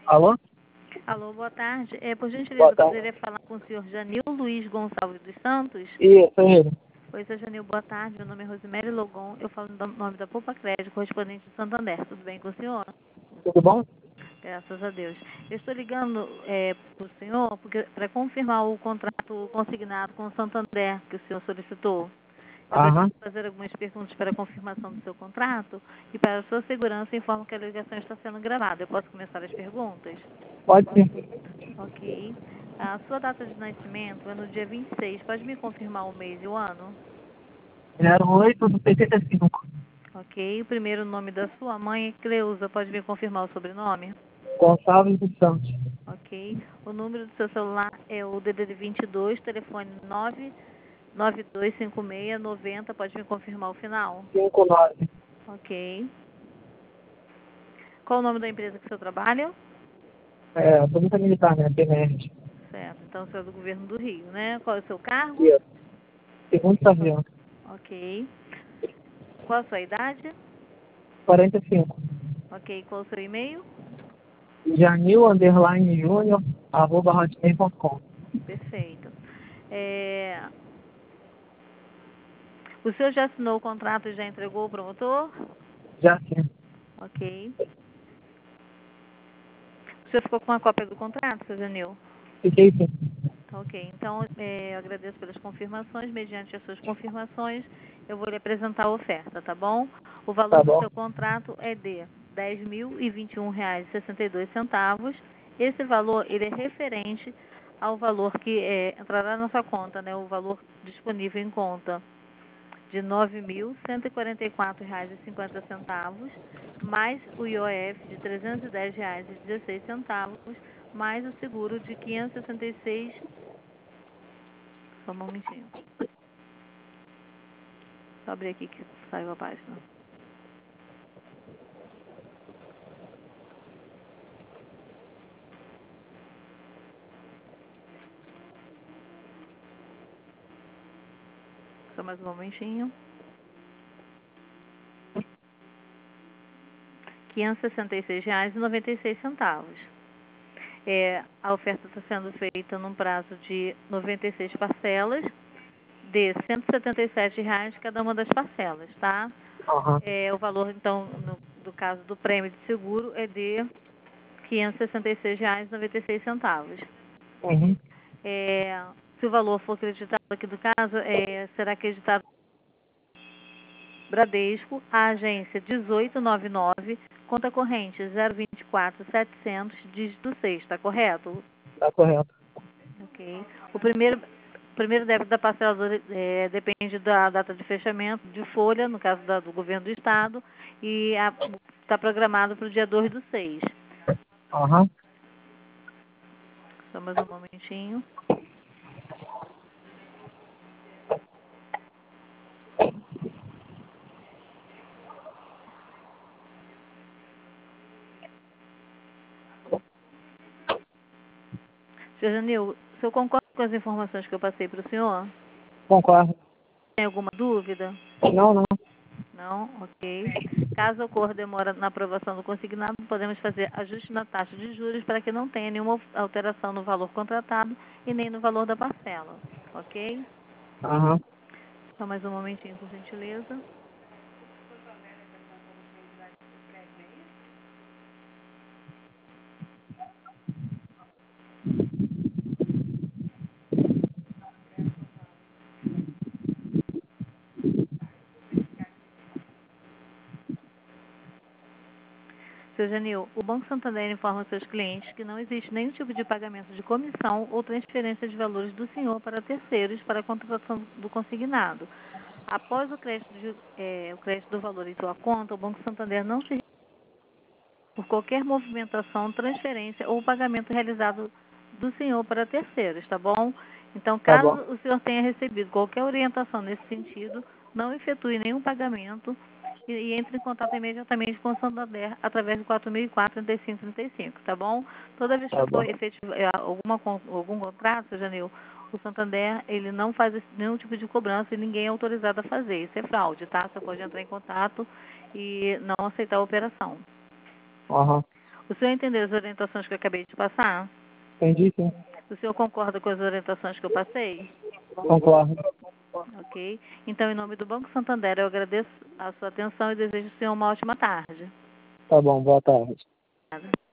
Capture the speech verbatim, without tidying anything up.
Alô? Alô, boa tarde. É, por Boa gentileza, eu tarde. poderia falar com o senhor Janil Luiz Gonçalves dos Santos? Isso, é ele. Oi, senhor Janil, boa tarde. Meu nome é Rosemary Logon. Eu falo no nome da Poupa Crédito, correspondente de Santander. Tudo bem com o senhor? Tudo bom? Graças a Deus. Eu estou ligando é, para o senhor para confirmar o contrato consignado com o Santander que o senhor solicitou. Eu Aham. preciso fazer algumas perguntas para a confirmação do seu contrato e para a sua segurança informo que a ligação está sendo gravada. Eu posso começar as perguntas? Pode sim. Ok. A sua data de nascimento é no dia vinte e seis. Pode me confirmar o mês e o ano? zero oito do setenta e cinco. Ok. O primeiro nome da sua mãe é Cleusa. Pode me confirmar o sobrenome? Gonçalves dos Santos. Ok. O número do seu celular é o D D D vinte e dois, telefone nove nove dois cinco seis nove zero. Pode me confirmar o final? cinco nove. Ok. Qual o nome da empresa que o senhor trabalha? É, a Polícia Militar, né? P M R. Certo. Então, o senhor é do governo do Rio, né? Qual é o seu cargo? Isso. Segundo sargento. Ok. Qual a sua idade? quarenta e cinco. Ok. Qual o seu e-mail? Janil, underline, júnior, arroba hotmail ponto com. Perfeito. É, o senhor já assinou o contrato e já entregou o promotor? Já sim. Ok. O senhor ficou com uma cópia do contrato, seu Janil? Fiquei sim. Ok. Então, é, eu agradeço pelas confirmações. Mediante as suas confirmações, eu vou lhe apresentar a oferta, tá bom? O valor Tá do bom. seu contrato é de dez mil e vinte e um reais e sessenta e dois centavos. Esse valor, ele é referente ao valor que é, entrará na sua conta, né? O valor disponível em conta de nove mil cento e quarenta e quatro reais e cinquenta centavos, mais o I O F de trezentos e dez reais e dezesseis centavos, mais o seguro de quinhentos e sessenta e seis. Só um momentinho. Só abrir aqui que saiu a página. Só mais um momentinho. quinhentos e sessenta e seis reais e noventa e seis centavos. É, a oferta está sendo feita num prazo de noventa e seis parcelas de cento e setenta e sete reais cada uma das parcelas, tá? Aham. É, o valor, então, no, do caso do prêmio de seguro é de quinhentos e sessenta e seis reais e noventa e seis centavos. Uhum. É, se o valor for acreditado aqui do caso, é, será acreditado Bradesco, a agência dezoito noventa e nove, conta corrente zero vinte e quatro setecentos, dígito seis, está correto? Tá correto. Ok. O primeiro, o primeiro débito da parcela do- é, depende da data de fechamento de folha, no caso da- do governo do estado, e está programado para o dia dois do seis. Aham. Só mais um momentinho. Senhor Janil, o senhor concorda com as informações que eu passei para o senhor? Concordo. Tem alguma dúvida? Não, não. Não? Ok. Caso ocorra demora na aprovação do consignado, podemos fazer ajuste na taxa de juros para que não tenha nenhuma alteração no valor contratado e nem no valor da parcela. Ok? Aham. Só mais um momentinho, por gentileza. Seu Janil, o Banco Santander informa aos seus clientes que não existe nenhum tipo de pagamento de comissão ou transferência de valores do senhor para terceiros para a contratação do consignado. Após o crédito, de, eh, o crédito do valor em sua conta, o Banco Santander não se por qualquer movimentação, transferência ou pagamento realizado do senhor para terceiros, tá bom? Então, Tá caso bom. o senhor tenha recebido qualquer orientação nesse sentido, não efetue nenhum pagamento e, e entre em contato imediatamente com o Santander através do quatro mil e quatro, trinta e cinco trinta e cinco, tá bom? Toda vez que Tá for bom. efetivo eh, alguma, con- algum contrato, seu Janil, o Santander, ele não faz esse- nenhum tipo de cobrança e ninguém é autorizado a fazer. Isso é fraude, tá? Você pode entrar em contato e não aceitar a operação. Aham. O senhor entendeu as orientações que eu acabei de passar? Entendi, sim. O senhor concorda com as orientações que eu passei? Concordo. Ok. Então, em nome do Banco Santander, eu agradeço a sua atenção e desejo ao senhor uma ótima tarde. Tá bom, boa tarde. Obrigada.